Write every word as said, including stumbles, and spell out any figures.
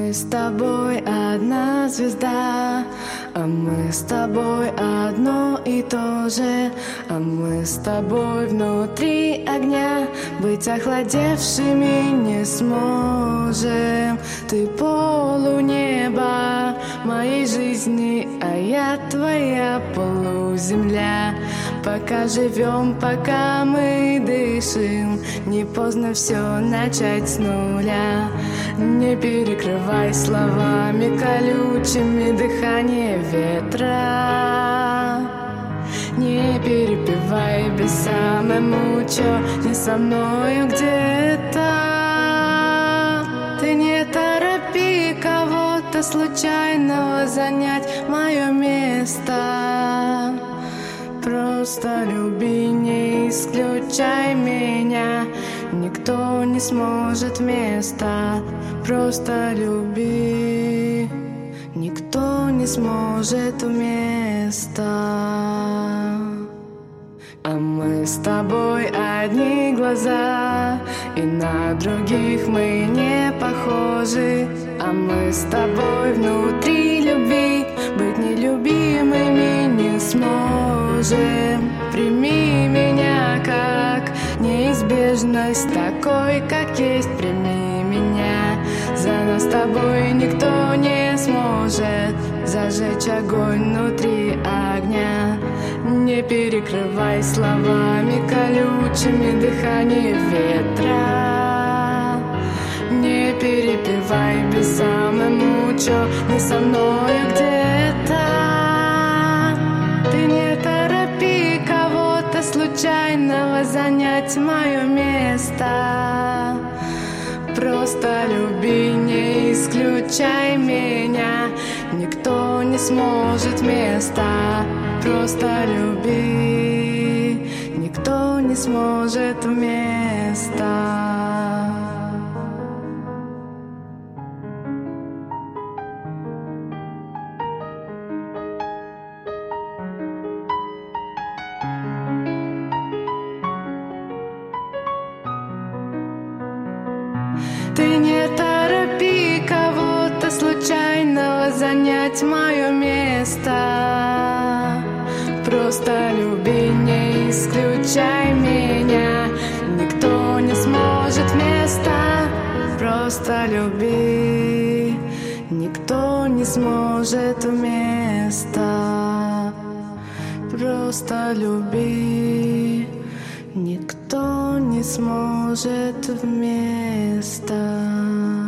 мы с тобой одна звезда, а мы с тобой одно и то же, а мы с тобой внутри огня, быть охладевшими не сможем. Ты полунеба моей жизни, а я твоя полуземля. Пока живем, пока мы дышим, не поздно все начать с нуля. Не перекрывай словами колючими дыхание ветра. Не перепевай без самому, чё не со мною где-то. Ты не торопи кого-то случайного занять мое место. Просто люби, не исключай меня, никто не сможет вместо. Просто люби, никто не сможет вместо. А мы с тобой одни глаза, и на других мы не похожи. А мы с тобой внутри любви, быть нелюбимыми не сможем. Прими меня как неизбежность, такой, как есть, прими меня. За нас с тобой никто не сможет зажечь огонь внутри огня. Не перекрывай словами колючими дыхание ветра. Не перепевай без самому, чё не со мною где-то. Ты не торопи кого-то случайного занять мое место. Просто люби, не исключай меня, никто не сможет вместо. Просто люби, никто не сможет вместо. Ты не торопи кого-то случайного занять мое место. Просто люби, не исключай меня, никто не сможет вместо. Просто люби, никто не сможет вместо. Просто люби, никто не сможет вместо.